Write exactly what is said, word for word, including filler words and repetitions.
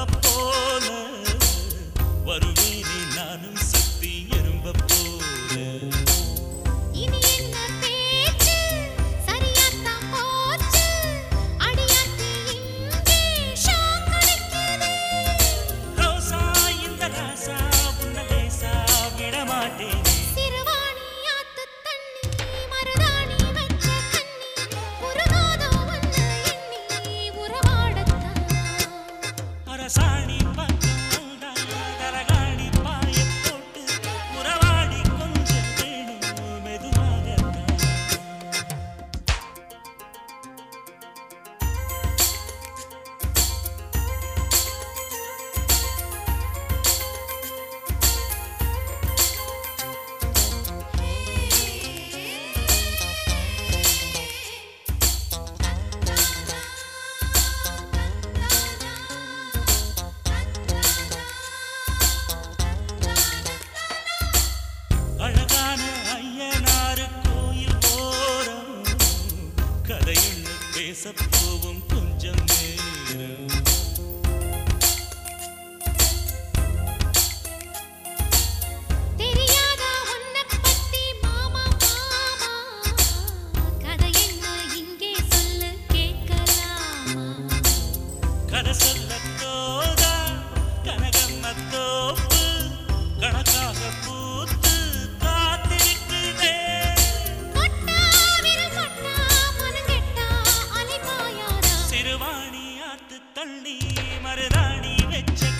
போல வருவேனே நானும் சுத்தி எறும்ப போல இனி என்ன பேச்சு சரியாத்தான் போச்சு அடியாத்தி இங்கே ஷாக் அடிக்குது ரோசா இந்த ராசா உன்ன லேசா விடமாட்டேன் சிறுவாணி ஆத்து தண்ணி மருதாணி வச்ச கண்ணி உருகாதோ உன்னை எண்ணி உறவாடத்தான் அரசாணி பக்கம் தரகாணி பாய போட்டு உறவாடி கொஞ்சம் வேணும் மெதுவாகத்தான் அழகான ஐயனாரு கோயில் போறோம் கதையுன்னு பேச போவும் கொஞ்சம் நேரம் தெரியாதா உன்னை பத்தி மாமா மாமா கதை என்ன இங்கே சொல்லு கேட்கலாமா கதை சொல்ல தோதா கனகம்ம தோப்பு கணக்காக பூத்து காத்திருக்குதே கொட்டா விரல் கொட்டா மனங்கெட்டா அலைபாயாதா சிறுவாணி ஆத்து தள்ளி மருதாணி வெச்ச